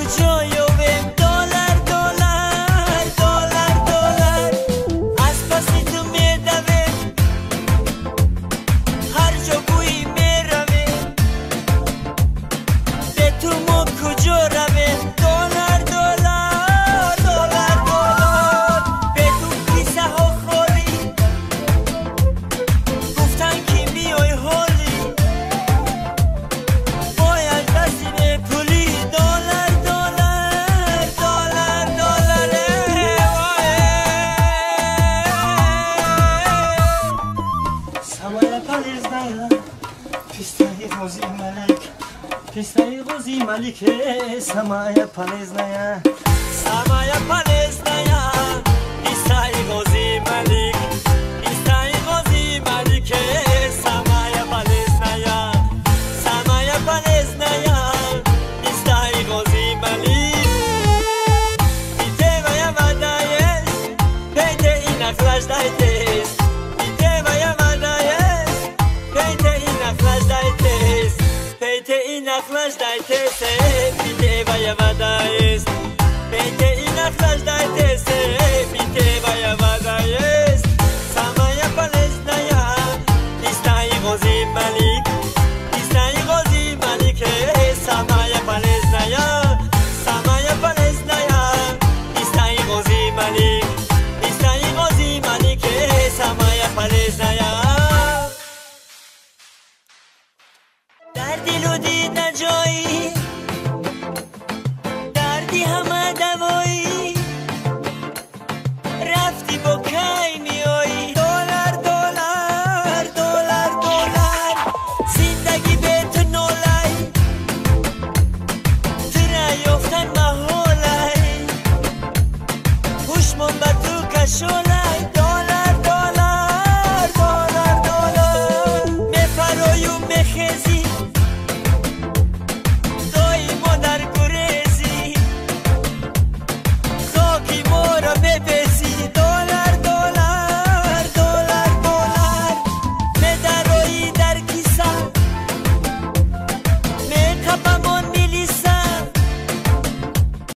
جایوم دلار دلار دلار دلار از پسی تو میدوم هر جا بویی میروم به تو ما کجا روم دلار دلار دلار دلار بدون کیسه ها خالی گفتن که میای حالی باید رسیم پولی دلار دلار دلار دلار Samaya paliznaya Pistahi g'ozi malik Pistahi g'ozi malik Samaya paliznaya Samaya paleznaya Pistahi g'ozi malik Pistahi g'ozi malik Samaya paleznaya Samaya paleznaya Pistahi g'ozi malik Ite vaya vadayes Peyte inak lajdaytes Ite vaya vadayes Peyte inak lajdaytes Peyte inak lajdaytes Ite vaya vadayes